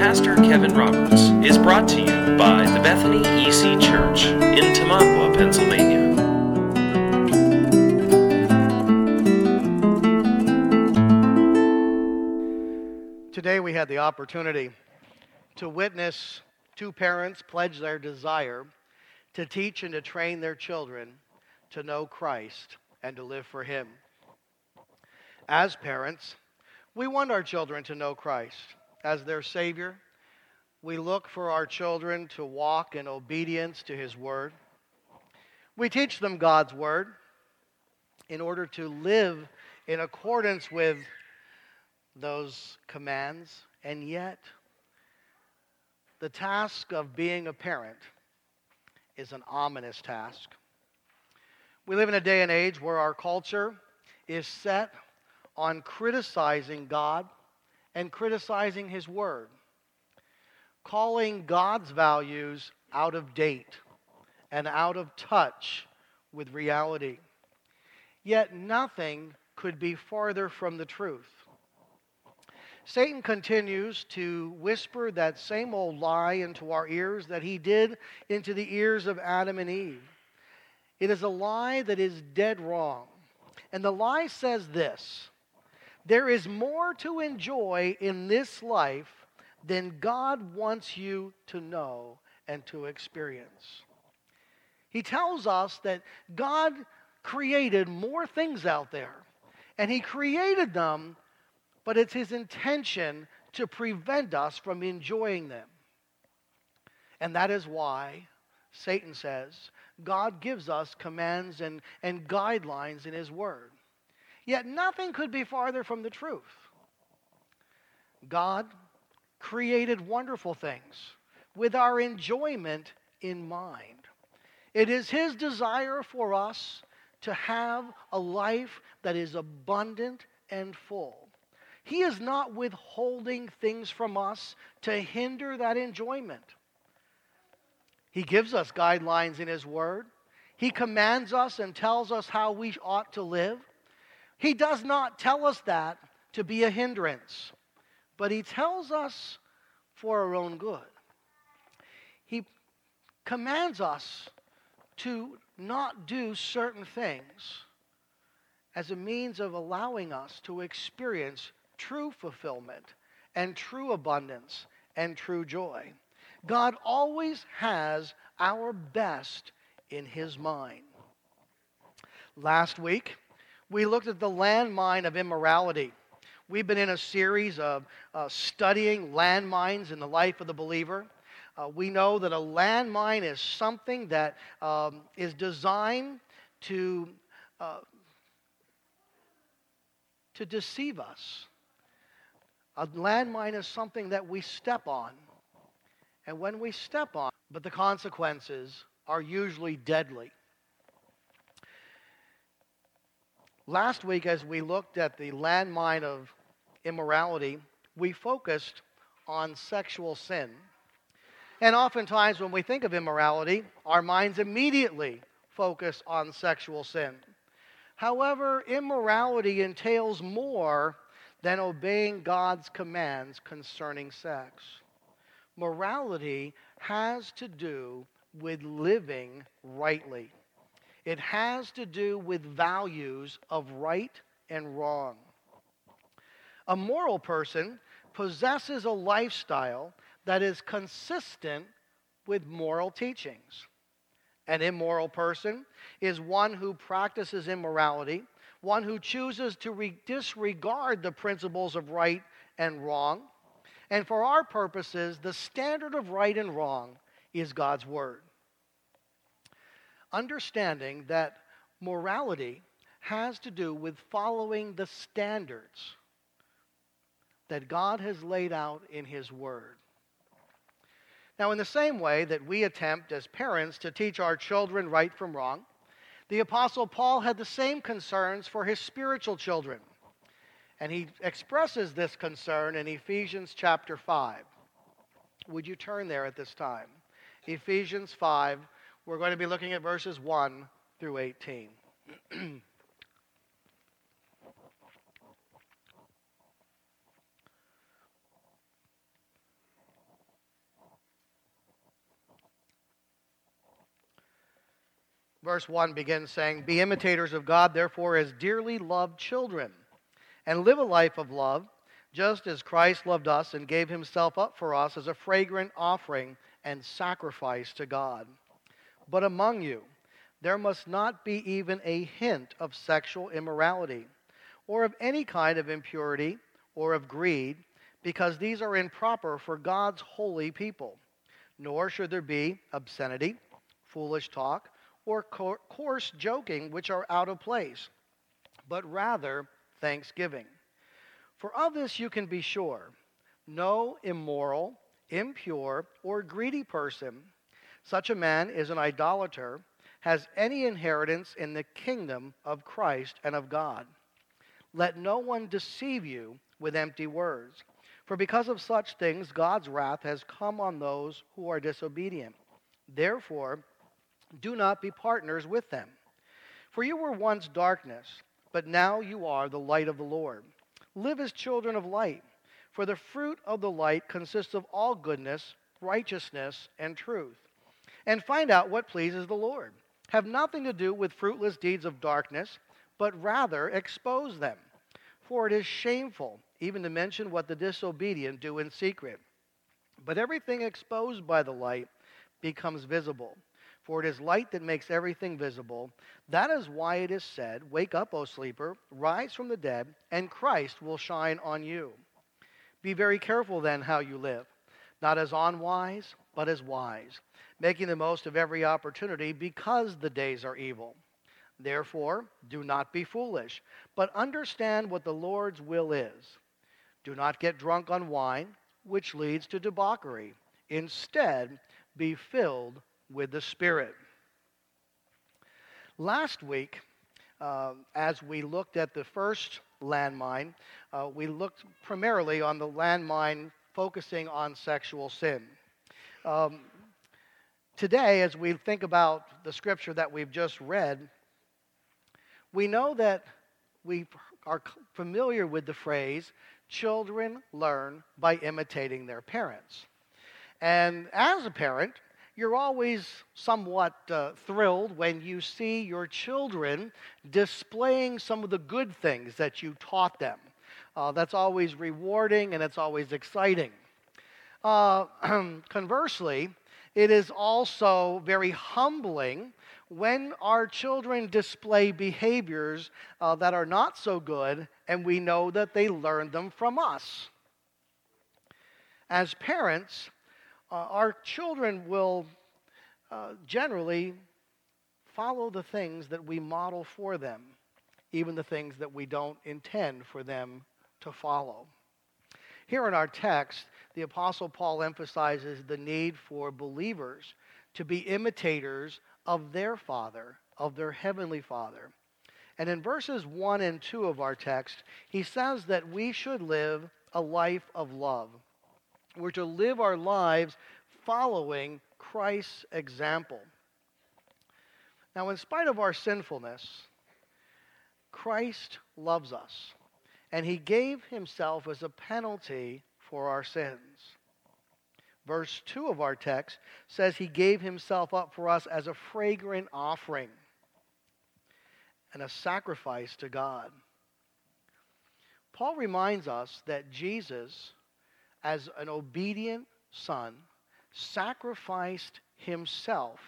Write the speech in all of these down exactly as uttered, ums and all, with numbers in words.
Pastor Kevin Roberts is brought to you by the Bethany E C Church in Tamaqua, Pennsylvania. Today we had the opportunity to witness two parents pledge their desire to teach and to train their children to know Christ and to live for Him. As parents, we want our children to know Christ as their Savior. We look for our children to walk in obedience to His Word. We teach them God's Word in order to live in accordance with those commands, and yet the task of being a parent is an ominous task. We live in a day and age where our culture is set on criticizing God and criticizing His Word, calling God's values out of date and out of touch with reality. Yet nothing could be farther from the truth. Satan continues to whisper that same old lie into our ears that he did into the ears of Adam and Eve. It is a lie that is dead wrong. And the lie says this: there is more to enjoy in this life than God wants you to know and to experience. He tells us that God created more things out there, and He created them, but it's His intention to prevent us from enjoying them. And that is why Satan says God gives us commands and, and guidelines in His Word. Yet nothing could be farther from the truth. God created wonderful things with our enjoyment in mind. It is His desire for us to have a life that is abundant and full. He is not withholding things from us to hinder that enjoyment. He gives us guidelines in His Word. He commands us and tells us how we ought to live. He does not tell us that to be a hindrance, but He tells us for our own good. He commands us to not do certain things as a means of allowing us to experience true fulfillment and true abundance and true joy. God always has our best in His mind. Last week, we looked at the landmine of immorality. We've been in a series of uh, studying landmines in the life of the believer. Uh, we know that a landmine is something that um, is designed to, uh, to deceive us. A landmine is something that we step on. And when we step on, but the consequences are usually deadly. Last week, as we looked at the landmine of immorality, we focused on sexual sin. And oftentimes when we think of immorality, our minds immediately focus on sexual sin. However, immorality entails more than obeying God's commands concerning sex. Morality has to do with living rightly. It has to do with values of right and wrong. A moral person possesses a lifestyle that is consistent with moral teachings. An immoral person is one who practices immorality, one who chooses to re- disregard the principles of right and wrong. And for our purposes, the standard of right and wrong is God's Word. Understanding that morality has to do with following the standards that God has laid out in His Word. Now, in the same way that we attempt as parents to teach our children right from wrong, the Apostle Paul had the same concerns for his spiritual children. And he expresses this concern in Ephesians chapter five. Would you turn there at this time? Ephesians five, we're going to be looking at verses one through eighteen. verse one begins saying, "Be imitators of God, therefore, as dearly loved children, and live a life of love, just as Christ loved us and gave himself up for us as a fragrant offering and sacrifice to God. But among you there must not be even a hint of sexual immorality, or of any kind of impurity, or of greed, because these are improper for God's holy people. Nor should there be obscenity, foolish talk, or coarse joking, which are out of place, but rather thanksgiving. For of this you can be sure, no immoral, impure, or greedy person, such a man is an idolater, has any inheritance in the kingdom of Christ and of God. Let no one deceive you with empty words, for because of such things God's wrath has come on those who are disobedient. Therefore, do not be partners with them. For you were once darkness, but now you are the light of the Lord. Live as children of light, for the fruit of the light consists of all goodness, righteousness, and truth. And find out what pleases the Lord. Have nothing to do with fruitless deeds of darkness, but rather expose them. For it is shameful even to mention what the disobedient do in secret. But everything exposed by the light becomes visible. For it is light that makes everything visible. That is why it is said, 'Wake up, O sleeper, rise from the dead, and Christ will shine on you.' Be very careful then how you live, not as unwise, but as wise, making the most of every opportunity, because the days are evil. Therefore, do not be foolish, but understand what the Lord's will is. Do not get drunk on wine, which leads to debauchery. Instead, be filled with the Spirit." Last week, uh, as we looked at the first landmine, uh, we looked primarily on the landmine focusing on sexual sin. Um, today, as we think about the scripture that we've just read, we know that we are familiar with the phrase, "Children learn by imitating their parents." And as a parent, you're always somewhat uh, thrilled when you see your children displaying some of the good things that you taught them. Uh, that's always rewarding and it's always exciting. Uh, conversely, it is also very humbling when our children display behaviors uh, that are not so good, and we know that they learned them from us. As parents, uh, our children will uh, generally follow the things that we model for them, even the things that we don't intend for them to follow. Here in our text, the Apostle Paul emphasizes the need for believers to be imitators of their Father, of their Heavenly Father. And in verses one and two of our text, he says that we should live a life of love. We're to live our lives following Christ's example. Now, in spite of our sinfulness, Christ loves us, and he gave himself as a penalty for our sins. Verse two of our text says he gave himself up for us as a fragrant offering and a sacrifice to God. Paul reminds us that Jesus, as an obedient son, sacrificed himself.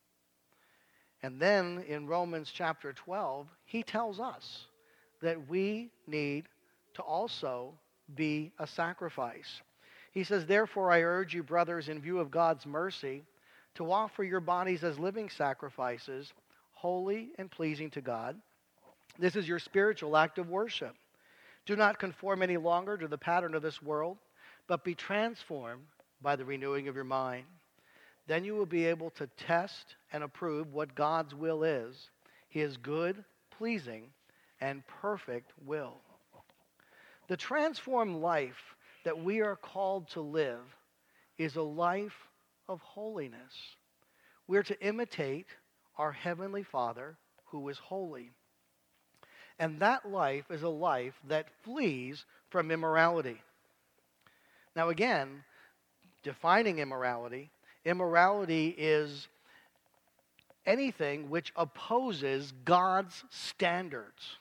And then in Romans chapter twelve, he tells us that we need to also be a sacrifice. He says, "Therefore I urge you, brothers, in view of God's mercy, to offer your bodies as living sacrifices, holy and pleasing to God. This is your spiritual act of worship. Do not conform any longer to the pattern of this world, but be transformed by the renewing of your mind. Then you will be able to test and approve what God's will is, his good, pleasing, and perfect will." The transformed life that we are called to live is a life of holiness. We're to imitate our Heavenly Father who is holy. And that life is a life that flees from immorality. Now again, defining immorality, immorality is anything which opposes God's standards.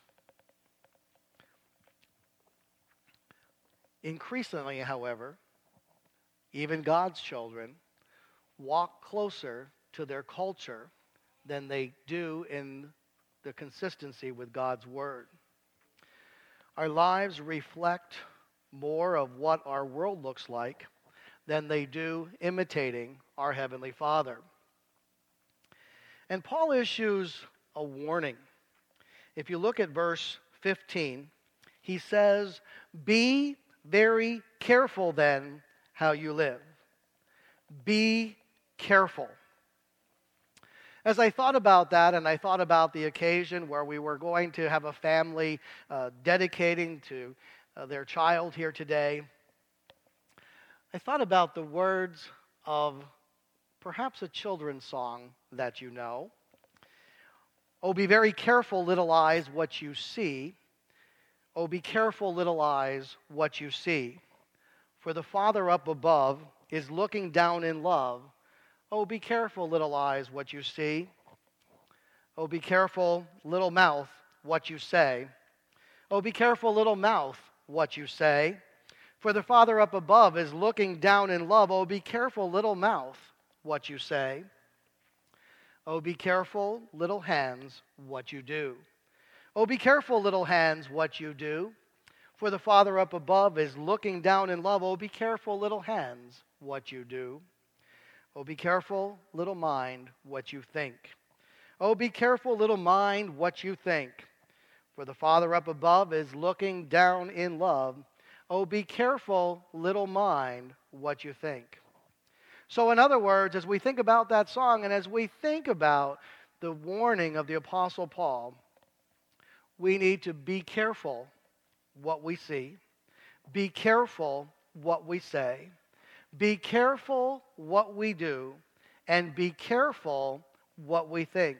Increasingly, however, even God's children walk closer to their culture than they do in the consistency with God's Word. Our lives reflect more of what our world looks like than they do imitating our Heavenly Father. And Paul issues a warning. If you look at verse fifteen, he says, "Be very careful then how you live." Be careful. As I thought about that, and I thought about the occasion where we were going to have a family uh, dedicating to uh, their child here today, I thought about the words of perhaps a children's song that you know. "Oh, be very careful, little eyes, what you see. Oh, be careful, little eyes, what you see. For the Father up above is looking down in love. Oh, be careful, little eyes, what you see. Oh, be careful, little mouth, what you say. Oh, be careful, little mouth, what you say. For the Father up above is looking down in love. Oh, be careful, little mouth, what you say. Oh, be careful, little hands, what you do. Oh, be careful, little hands, what you do. For the Father up above is looking down in love. Oh, be careful, little hands, what you do. Oh, be careful, little mind, what you think. Oh, be careful, little mind, what you think. For the Father up above is looking down in love. Oh, be careful, little mind, what you think." So in other words, as we think about that song and as we think about the warning of the Apostle Paul, we need to be careful what we see, be careful what we say, be careful what we do, and be careful what we think.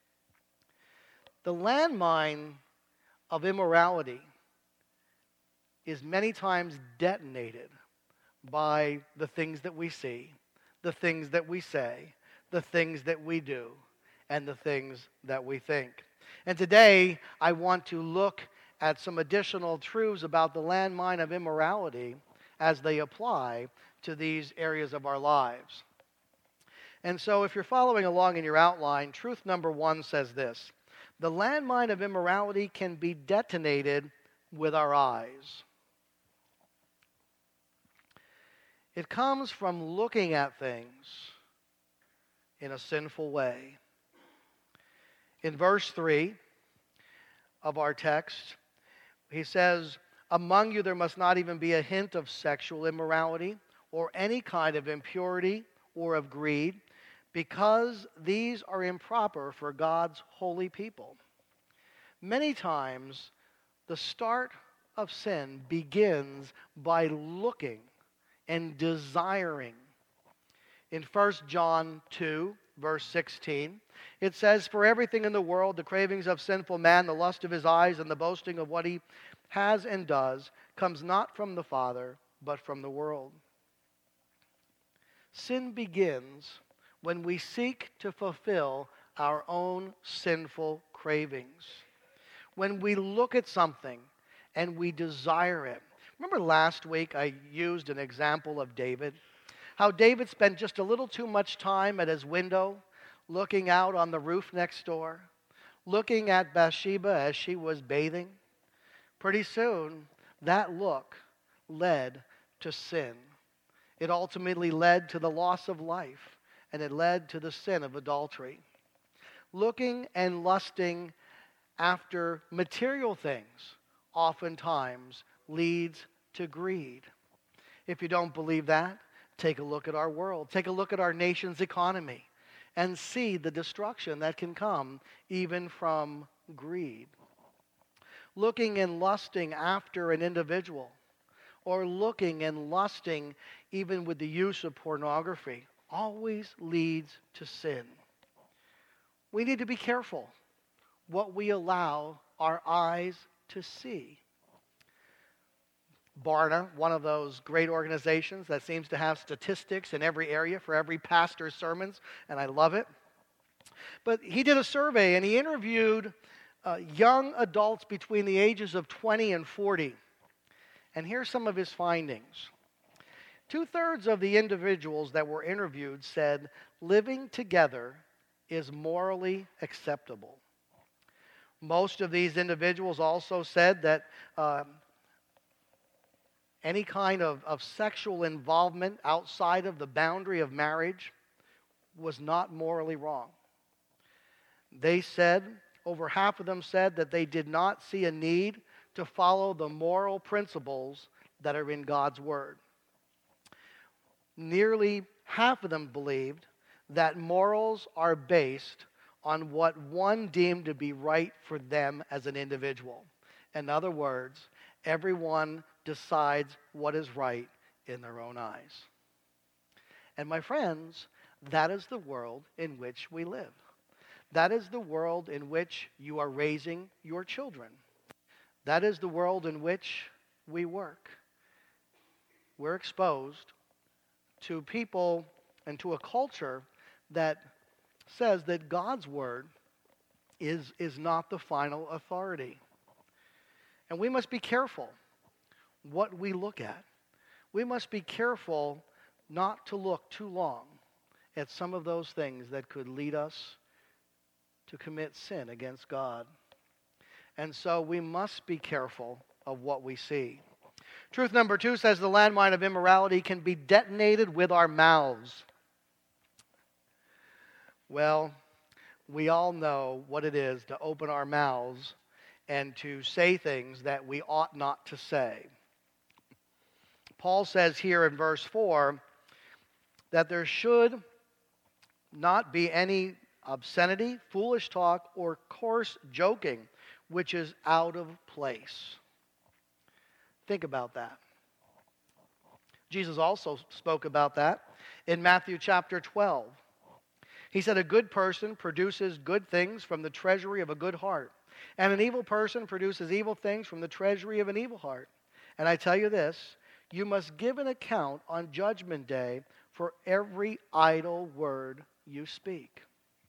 The landmine of immorality is many times detonated by the things that we see, the things that we say, the things that we do, and the things that we think. And today, I want to look at some additional truths about the landmine of immorality as they apply to these areas of our lives. And so if you're following along in your outline, truth number one says this: the landmine of immorality can be detonated with our eyes. It comes from looking at things in a sinful way. In verse three of our text, he says, "Among you there must not even be a hint of sexual immorality or any kind of impurity or of greed, because these are improper for God's holy people." Many times, the start of sin begins by looking and desiring. In First John two, verse sixteen, it says, "For everything in the world, the cravings of sinful man, the lust of his eyes, and the boasting of what he has and does, comes not from the Father, but from the world." Sin begins when we seek to fulfill our own sinful cravings. When we look at something and we desire it. Remember last week I used an example of David? How David spent just a little too much time at his window, looking out on the roof next door, looking at Bathsheba as she was bathing. Pretty soon, that look led to sin. It ultimately led to the loss of life, and it led to the sin of adultery. Looking and lusting after material things oftentimes leads to greed. If you don't believe that, take a look at our world. Take a look at our nation's economy and see the destruction that can come even from greed. Looking and lusting after an individual, or looking and lusting even with the use of pornography, always leads to sin. We need to be careful what we allow our eyes to see. Barna, one of those great organizations that seems to have statistics in every area for every pastor's sermons, and I love it. But he did a survey and he interviewed uh, young adults between the ages of twenty and forty. And here's some of his findings. Two-thirds of the individuals that were interviewed said living together is morally acceptable. Most of these individuals also said that um, any kind of, of sexual involvement outside of the boundary of marriage was not morally wrong. They said, over half of them said that they did not see a need to follow the moral principles that are in God's Word. Nearly half of them believed that morals are based on what one deemed to be right for them as an individual. In other words, everyone decides what is right in their own eyes. And my friends, that is the world in which we live. That is the world in which you are raising your children. That is the world in which we work. We're exposed to people and to a culture that says that God's Word is, is not the final authority. And we must be careful what we look at. We must be careful not to look too long at some of those things that could lead us to commit sin against God. And so we must be careful of what we see. Truth number two says the landmine of immorality can be detonated with our mouths. Well, we all know what it is to open our mouths and to say things that we ought not to say. Paul says here in verse four that there should not be any obscenity, foolish talk, or coarse joking, which is out of place. Think about that. Jesus also spoke about that in Matthew chapter twelve. He said, a good person produces good things from the treasury of a good heart, and an evil person produces evil things from the treasury of an evil heart. And I tell you this, you must give an account on Judgment Day for every idle word you speak.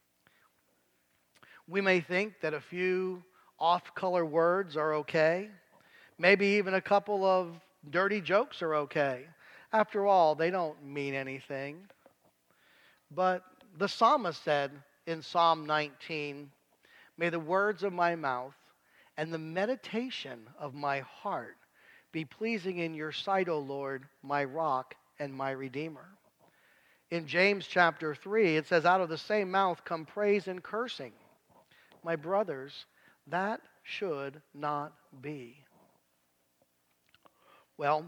We may think that a few off-color words are okay. Maybe even a couple of dirty jokes are okay. After all, they don't mean anything. But the psalmist said in Psalm nineteen, may the words of my mouth and the meditation of my heart be pleasing in your sight, O Lord, my rock and my redeemer. In James chapter three, it says, out of the same mouth come praise and cursing. My brothers, that should not be. Well,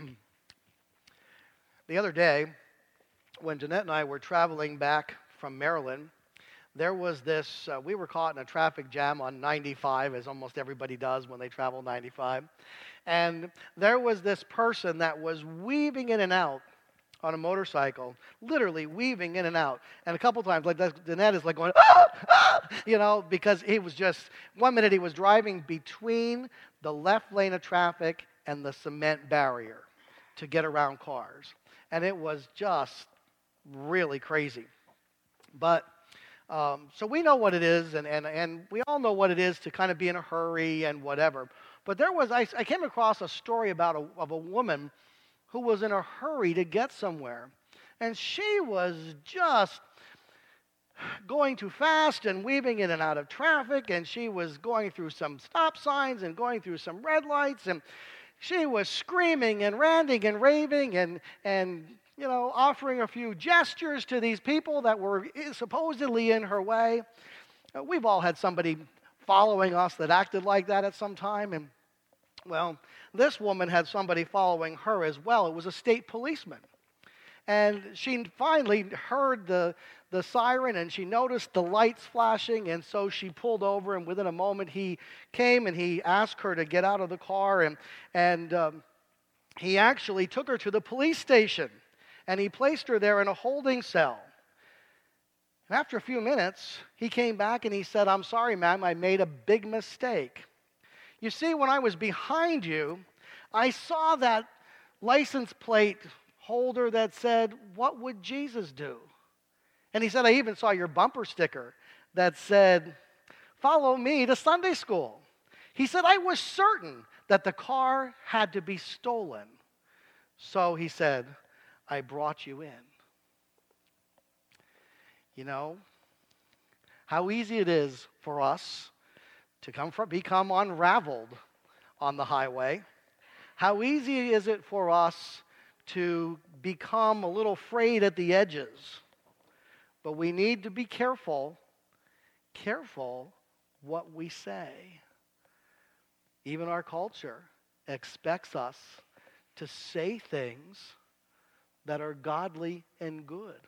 the other day, when Jeanette and I were traveling back from Maryland, there was this, uh, we were caught in a traffic jam on ninety-five, as almost everybody does when they travel ninety-five. And there was this person that was weaving in and out on a motorcycle, literally weaving in and out. And a couple times, like Jeanette is like going, ah, ah, you know, because he was just, one minute he was driving between the left lane of traffic and the cement barrier to get around cars. And it was just really crazy. But, um, so we know what it is, and, and, and we all know what it is to kind of be in a hurry and whatever. But there was, I, I came across a story about a, of a woman who was in a hurry to get somewhere. And she was just going too fast and weaving in and out of traffic, and she was going through some stop signs and going through some red lights, and she was screaming and ranting and raving and, and you know, offering a few gestures to these people that were supposedly in her way. Uh, we've all had somebody following us that acted like that at some time. And, well, this woman had somebody following her as well. It was a state policeman. And she finally heard the, the siren, and she noticed the lights flashing, and so she pulled over, and within a moment he came and he asked her to get out of the car, and, and um, he actually took her to the police station, and he placed her there in a holding cell. And after a few minutes, he came back and he said, I'm sorry, ma'am, I made a big mistake. You see, when I was behind you, I saw that license plate holder that said, what would Jesus do? And he said, I even saw your bumper sticker. that said, "Follow me to Sunday school." He said, "I was certain that the car had to be stolen. So," he said, "I brought you in." You know, how easy it is for us to come from, become unraveled on the highway. How easy is it for us to become a little frayed at the edges. But we need to be careful, careful what we say. Even our culture expects us to say things that are godly and good.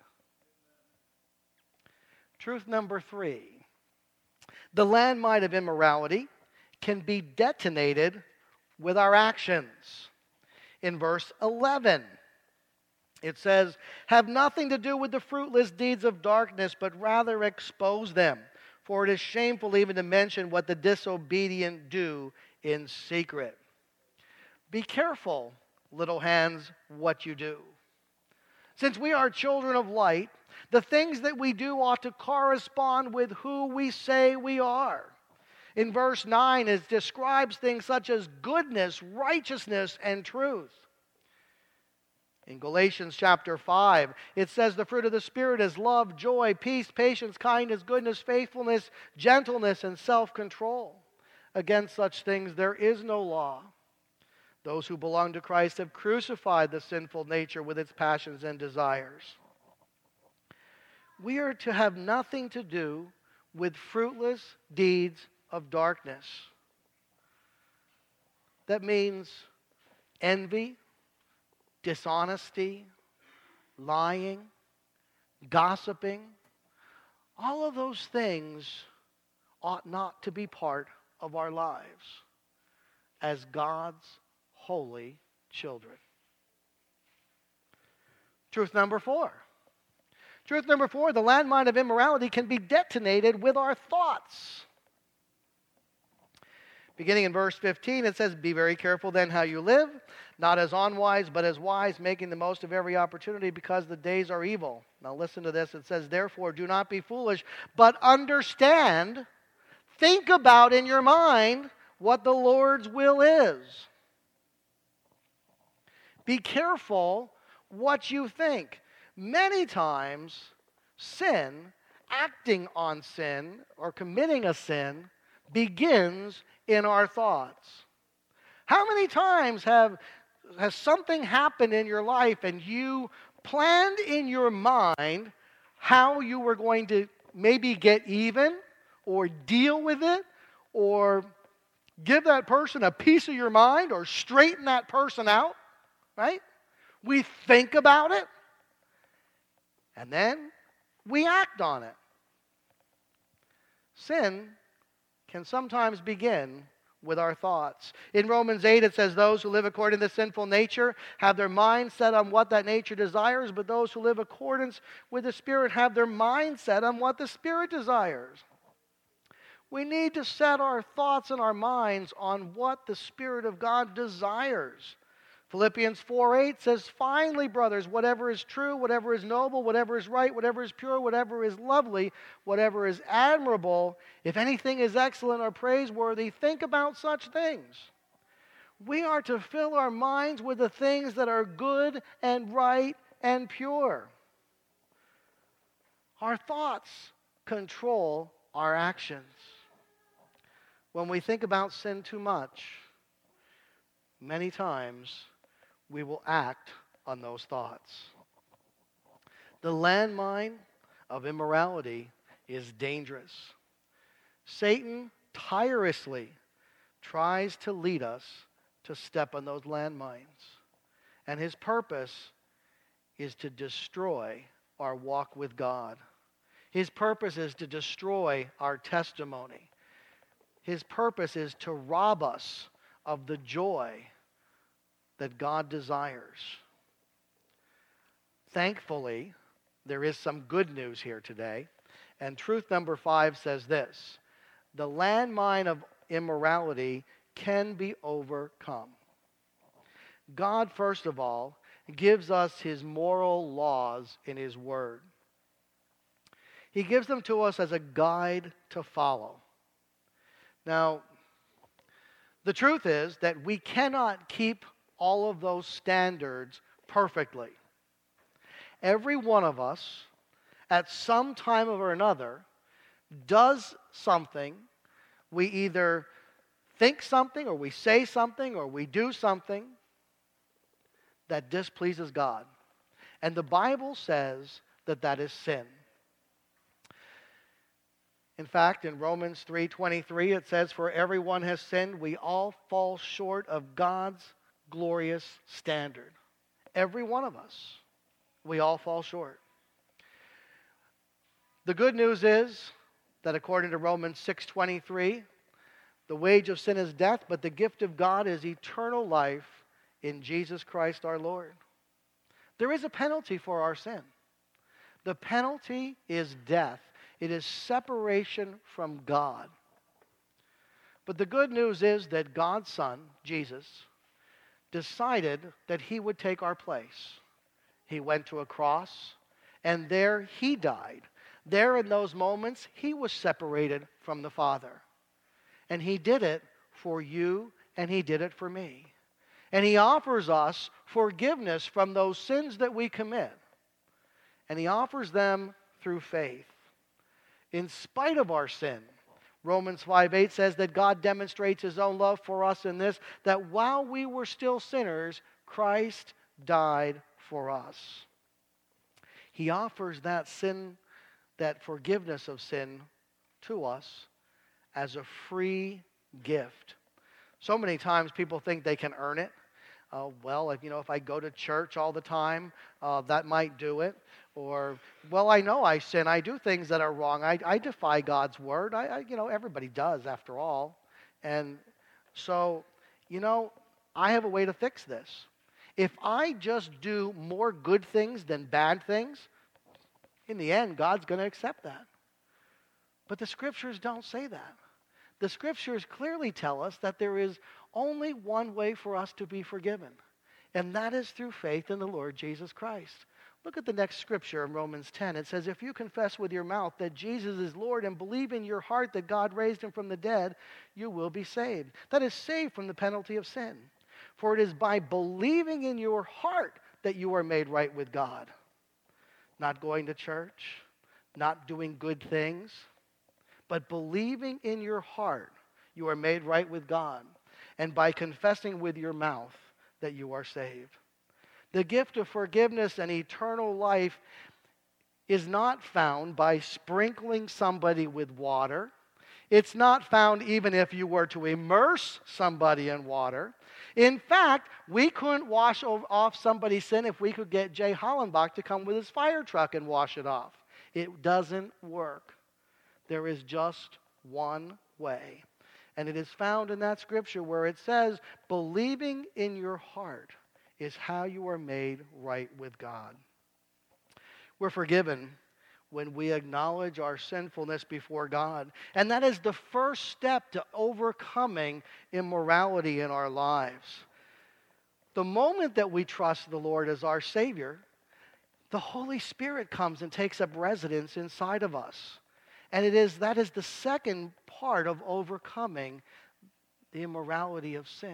Truth number three. The landmine of immorality can be detonated with our actions. In verse eleven, it says, "Have nothing to do with the fruitless deeds of darkness, but rather expose them. For it is shameful even to mention what the disobedient do in secret." Be careful, little hands, what you do. Since we are children of light, the things that we do ought to correspond with who we say we are. In verse nine, it describes things such as goodness, righteousness, and truth. In Galatians chapter five, it says the fruit of the Spirit is love, joy, peace, patience, kindness, goodness, faithfulness, gentleness, and self-control. Against such things there is no law. Those who belong to Christ have crucified the sinful nature with its passions and desires. We are to have nothing to do with fruitless deeds of darkness. That means envy, dishonesty, lying, gossiping. All of those things ought not to be part of our lives as God's holy children. Truth number four. Truth number four, the landmine of immorality can be detonated with our thoughts. Beginning in verse fifteen, it says, "Be very careful then how you live, not as unwise, but as wise, making the most of every opportunity, because the days are evil." Now listen to this. It says, "Therefore, do not be foolish, but understand, think about in your mind what the Lord's will is." Be careful what you think. Many times, sin, acting on sin, or committing a sin, begins in our thoughts. How many times have has something happened in your life and you planned in your mind how you were going to maybe get even or deal with it or give that person a piece of your mind or straighten that person out, right? We think about it and then we act on it. Sin can sometimes begin with our thoughts. In Romans eight, it says, "Those who live according to the sinful nature have their mind set on what that nature desires, but those who live accordance with the Spirit have their mind set on what the Spirit desires." We need to set our thoughts and our minds on what the Spirit of God desires. Philippians four eight says, "Finally, brothers, whatever is true, whatever is noble, whatever is right, whatever is pure, whatever is lovely, whatever is admirable, if anything is excellent or praiseworthy, think about such things." We are to fill our minds with the things that are good and right and pure. Our thoughts control our actions. When we think about sin too much, many times we will act on those thoughts. The landmine of immorality is dangerous. Satan tirelessly tries to lead us to step on those landmines. And his purpose is to destroy our walk with God. His purpose is to destroy our testimony. His purpose is to rob us of the joy that God desires. Thankfully, there is some good news here today. And truth number five says this: the landmine of immorality can be overcome. God, first of all, gives us His moral laws in His Word. He gives them to us as a guide to follow. Now, the truth is that we cannot keep all of those standards perfectly. Every one of us, at some time or another, does something. We either think something, or we say something, or we do something that displeases God. And the Bible says that that is sin. In fact, in Romans three twenty-three, it says, "For everyone has sinned, we all fall short of God's glorious standard." Every one of us. We all fall short. The good news is that according to Romans six twenty-three, the wage of sin is death, but the gift of God is eternal life in Jesus Christ our Lord. There is a penalty for our sin. The penalty is death. It is separation from God. But the good news is that God's Son, Jesus, decided that he would take our place. He went to a cross, and there he died. There in those moments, he was separated from the Father. And he did it for you, and he did it for me. And he offers us forgiveness from those sins that we commit. And he offers them through faith. In spite of our sin, Romans five eight says that God demonstrates his own love for us in this, that while we were still sinners, Christ died for us. He offers that sin, that forgiveness of sin to us as a free gift. So many times people think they can earn it. Uh, well, if, you know, if I go to church all the time, uh, that might do it. Or, well, I know I sin. I do things that are wrong. I, I defy God's word. I, I, you know, everybody does after all. And so, you know, I have a way to fix this. If I just do more good things than bad things, in the end, God's going to accept that. But the Scriptures don't say that. The Scriptures clearly tell us that there is only one way for us to be forgiven, and that is through faith in the Lord Jesus Christ. Look at the next scripture in Romans ten. It says, "If you confess with your mouth that Jesus is Lord and believe in your heart that God raised him from the dead, you will be saved." That is, saved from the penalty of sin. For it is by believing in your heart that you are made right with God. Not going to church, not doing good things, but believing in your heart you are made right with God, and by confessing with your mouth that you are saved. The gift of forgiveness and eternal life is not found by sprinkling somebody with water. It's not found even if you were to immerse somebody in water. In fact, we couldn't wash off somebody's sin if we could get Jay Hollenbach to come with his fire truck and wash it off. It doesn't work. There is just one way. And it is found in that scripture where it says, believing in your heart is how you are made right with God. We're forgiven when we acknowledge our sinfulness before God. And that is the first step to overcoming immorality in our lives. The moment that we trust the Lord as our Savior, the Holy Spirit comes and takes up residence inside of us. And it is that is the second part of overcoming the immorality of sin.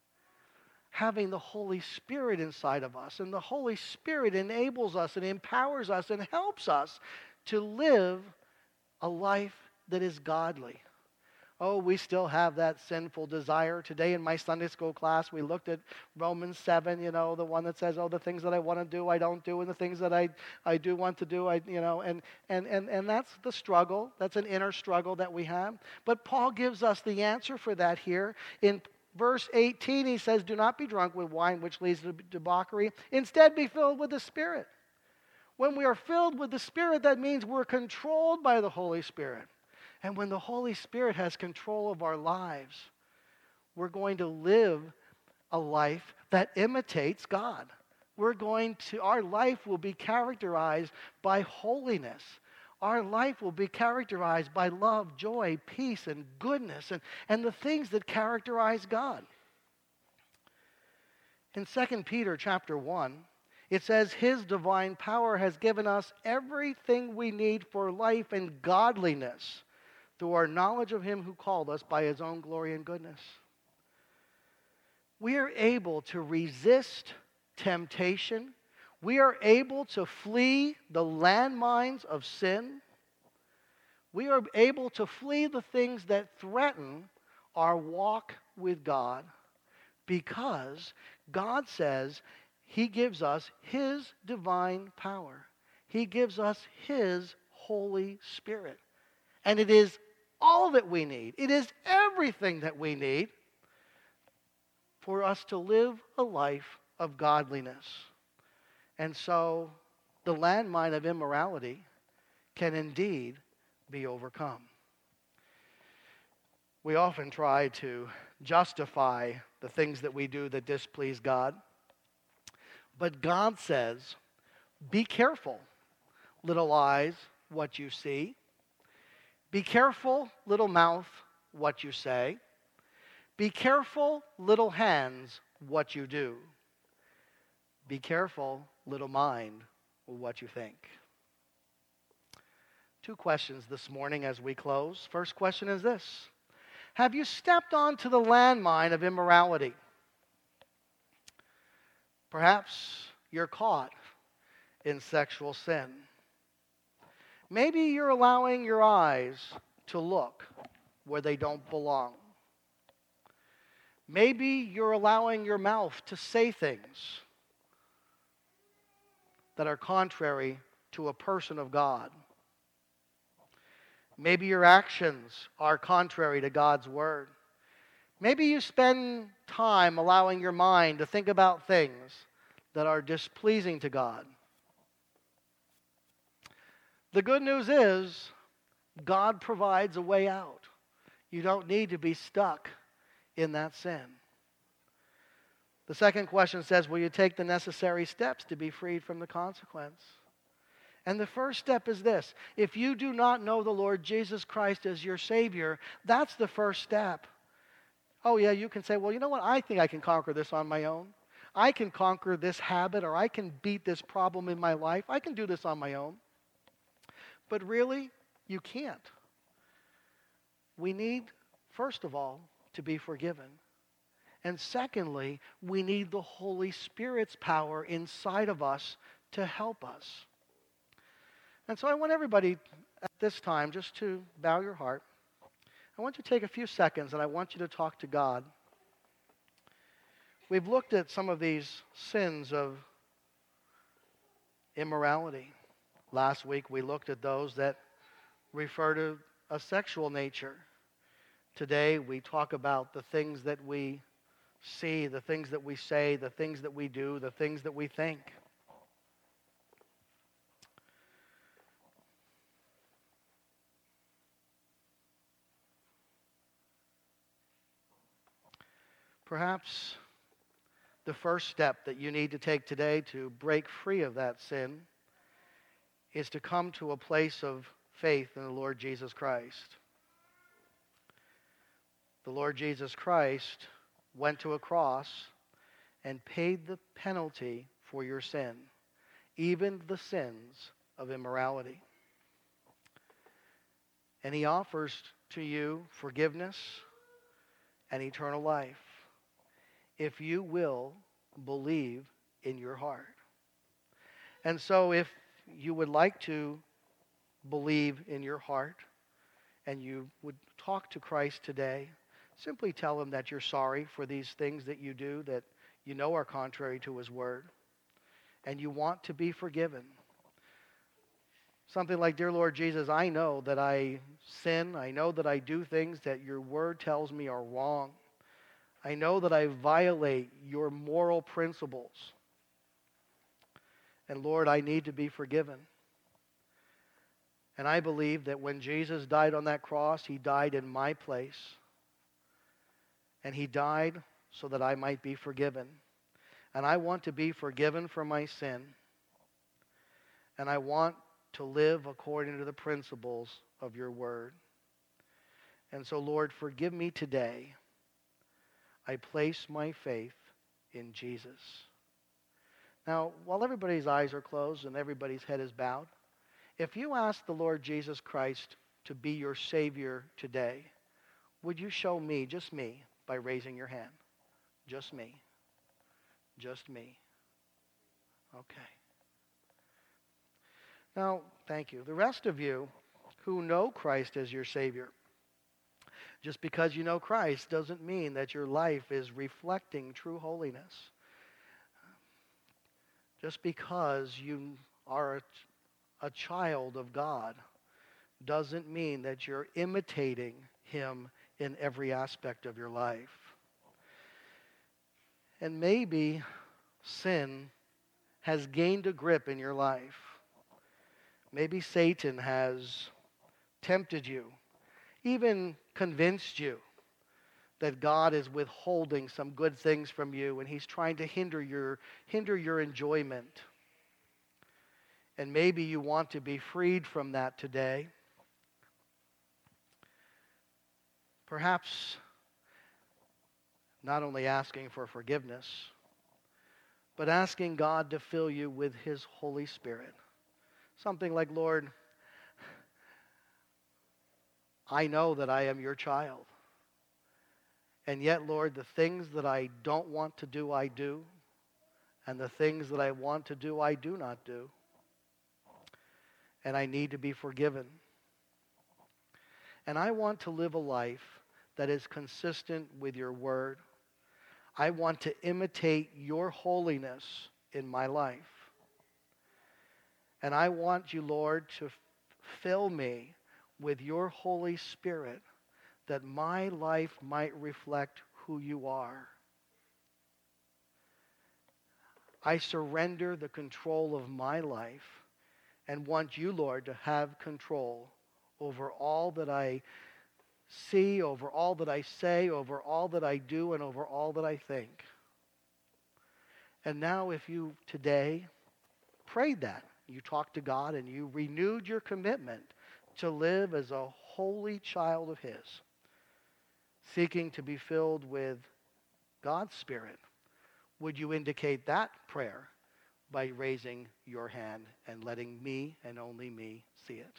Having the Holy Spirit inside of us. And the Holy Spirit enables us and empowers us and helps us to live a life that is godly. Oh, we still have that sinful desire. Today in my Sunday school class, we looked at Romans seven, you know, the one that says, oh, the things that I want to do, I don't do, and the things that I, I do want to do, I, you know, and, and, and, and that's the struggle. That's an inner struggle that we have. But Paul gives us the answer for that here. In verse eighteen, he says, do not be drunk with wine, which leads to debauchery. Instead, be filled with the Spirit. When we are filled with the Spirit, that means we're controlled by the Holy Spirit. And when the Holy Spirit has control of our lives, we're going to live a life that imitates God. We're going to, our life will be characterized by holiness. Our life will be characterized by love, joy, peace, and goodness, and, and the things that characterize God. In Second Peter chapter one, It says his divine power has given us everything we need for life and godliness through our knowledge of him who called us by his own glory and goodness. We are able to resist temptation. We are able to flee the landmines of sin. We are able to flee the things that threaten our walk with God because God says he gives us his divine power. He gives us his Holy Spirit. And it is all that we need. It is everything that we need for us to live a life of godliness. And so the landmine of immorality can indeed be overcome. We often try to justify the things that we do that displease God. But God says, be careful, little eyes, what you see. Be careful, little mouth, what you say. Be careful, little hands, what you do. Be careful, little mind, what you think. Two questions this morning as we close. First question is this. Have you stepped onto the landmine of immorality? Perhaps you're caught in sexual sin. Maybe you're allowing your eyes to look where they don't belong. Maybe you're allowing your mouth to say things that are contrary to a person of God. Maybe your actions are contrary to God's word. Maybe you spend time allowing your mind to think about things that are displeasing to God. The good news is God provides a way out. You don't need to be stuck in that sin. The second question says, will you take the necessary steps to be freed from the consequence? And the first step is this. If you do not know the Lord Jesus Christ as your Savior, that's the first step. Oh yeah, you can say, well, you know what? I think I can conquer this on my own. I can conquer this habit, or I can beat this problem in my life. I can do this on my own. But really, you can't. We need, first of all, to be forgiven. And secondly, we need the Holy Spirit's power inside of us to help us. And so I want everybody at this time just to bow your heart. I want you to take a few seconds and I want you to talk to God. We've looked at some of these sins of immorality. Last week we looked at those that refer to a sexual nature. Today we talk about the things that we see, the things that we say, the things that we do, the things that we think. Perhaps the first step that you need to take today to break free of that sin is to come to a place of faith in the Lord Jesus Christ. The Lord Jesus Christ went to a cross and paid the penalty for your sin, even the sins of immorality. And he offers to you forgiveness and eternal life if you will believe in your heart. And so if you would like to believe in your heart and you would talk to Christ today, simply tell him that you're sorry for these things that you do that you know are contrary to his word, and you want to be forgiven. Something like, dear Lord Jesus, I know that I sin. I know that I do things that your word tells me are wrong. I know that I violate your moral principles. And Lord, I need to be forgiven. And I believe that when Jesus died on that cross, he died in my place. And he died so that I might be forgiven. And I want to be forgiven for my sin. And I want to live according to the principles of your word. And so, Lord, forgive me today. I place my faith in Jesus. Now, while everybody's eyes are closed and everybody's head is bowed, if you ask the Lord Jesus Christ to be your Savior today, would you show me, just me, by raising your hand? Just me. Just me. Okay. Now, thank you. The rest of you who know Christ as your Savior, just because you know Christ doesn't mean that your life is reflecting true holiness. Just because you are a, a child of God doesn't mean that you're imitating Him in every aspect of your life. And maybe sin has gained a grip in your life. Maybe Satan has tempted you, even convinced you that God is withholding some good things from you and He's trying to hinder your, hinder your enjoyment. And maybe you want to be freed from that today. Perhaps not only asking for forgiveness, but asking God to fill you with His Holy Spirit. Something like, Lord, I know that I am your child. And yet, Lord, the things that I don't want to do, I do. And the things that I want to do, I do not do. And I need to be forgiven. And I want to live a life that is consistent with your word. I want to imitate your holiness in my life. And I want you, Lord, to f- fill me with your Holy Spirit, that my life might reflect who you are. I surrender the control of my life and want you, Lord, to have control over all that I see, over all that I say, over all that I do, and over all that I think. And now if you today prayed that, you talked to God and you renewed your commitment to live as a holy child of His, seeking to be filled with God's Spirit, would you indicate that prayer by raising your hand and letting me and only me see it?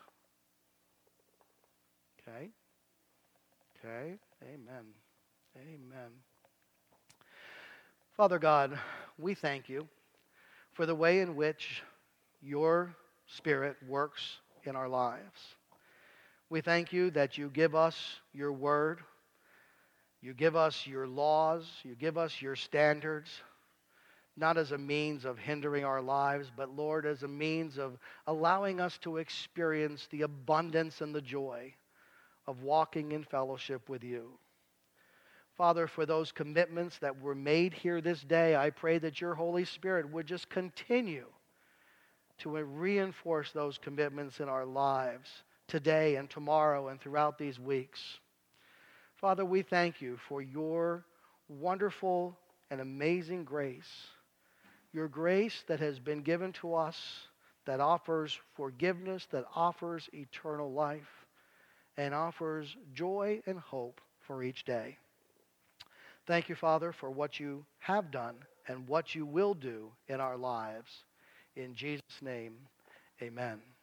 Okay? Okay? Amen. Amen. Father God, we thank you for the way in which your Spirit works in our lives. We thank you that you give us your word, you give us your laws, you give us your standards, not as a means of hindering our lives, but Lord, as a means of allowing us to experience the abundance and the joy of walking in fellowship with you. Father, for those commitments that were made here this day, I pray that your Holy Spirit would just continue to reinforce those commitments in our lives today and tomorrow and throughout these weeks. Father, we thank you for your wonderful and amazing grace, your grace that has been given to us, that offers forgiveness, that offers eternal life, and offers joy and hope for each day. Thank you, Father, for what you have done and what you will do in our lives. In Jesus' name, amen.